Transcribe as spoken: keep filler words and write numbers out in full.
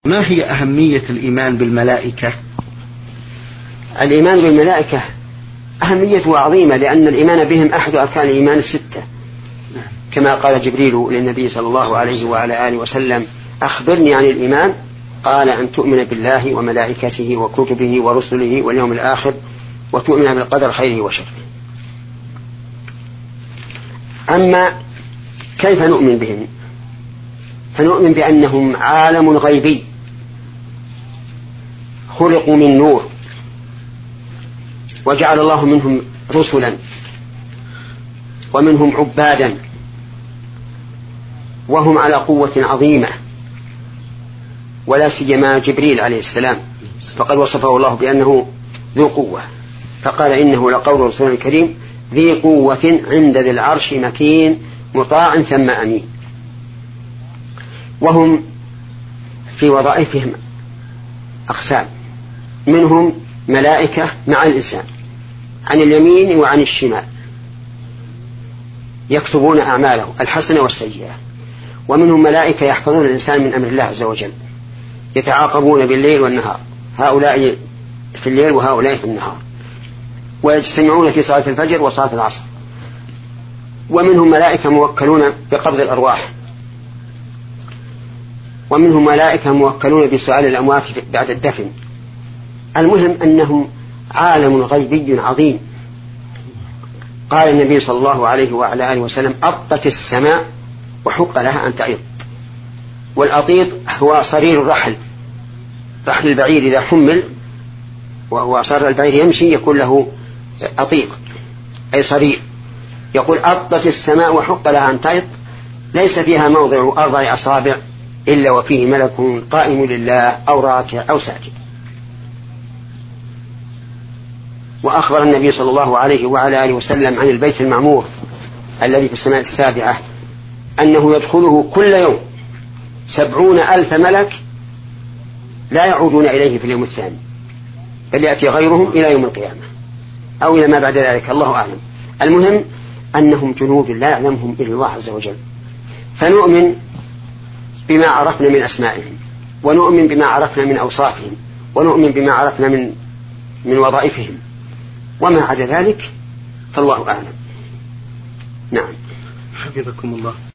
ما هي أهمية الإيمان بالملائكة؟ الإيمان بالملائكة أهميته عظيمة، لأن الإيمان بهم أحد أركان الإيمان الستة، كما قال جبريل للنبي صلى الله عليه وعلى آله وسلم: أخبرني عن الإيمان؟ قال: أن تؤمن بالله وملائكته وكتبه ورسله واليوم الآخر وتؤمن بالقدر خيره وشره. أما كيف نؤمن بهم؟ فنؤمن بأنهم عالم غيبي خلقوا من نور، وجعل الله منهم رسلا ومنهم عبادا، وهم على قوة عظيمة، ولا سيما جبريل عليه السلام فقد وصفه الله بأنه ذو قوة، فقال: إنه لقول رسول كريم ذي قوة عند ذي العرش مكين مطاع ثم أمين. وهم في وظائفهم أقسام: منهم ملائكة مع الإنسان عن اليمين وعن الشمال يكتبون أعماله الحسنة والسيئة، ومنهم ملائكة يحفظون الإنسان من أمر الله عز وجل، يتعاقبون بالليل والنهار، هؤلاء في الليل وهؤلاء في النهار، ويجتمعون في صلاة الفجر وصلاة العصر. ومنهم ملائكة موكلون بقبض الأرواح، ومنهم ملائكة موكلون بسؤال الأموات بعد الدفن. المهم أنهم عالم غيبي عظيم. قال النبي صلى الله عليه وعلى آله وسلم: أطت السماء وحق لها أن تعيط. والأطيط هو صرير الرحل، رحل البعير إذا حمل وصار البعير يمشي يكون له أطيق أي صرير. يقول: أطت السماء وحق لها أن تعيط، ليس فيها موضع أربع أصابع إلا وفيه ملك قائم لله أو راكع أو ساجد. وأخبر النبي صلى الله عليه وعلى آله وسلم عن البيت المعمور الذي في السماء السابعة أنه يدخله كل يوم سبعون ألف ملك لا يعودون إليه في اليوم الثاني، بل يأتي غيرهم إلى يوم القيامة أو إلى ما بعد ذلك، الله أعلم. المهم أنهم جنود لا يعلمهم إلا الله عز وجل. فنؤمن بما عرفنا من أسمائهم، ونؤمن بما عرفنا من أوصافهم، ونؤمن بما عرفنا من من وظائفهم، وما عدا ذلك فالله أعلم. نعم. حفظكم الله.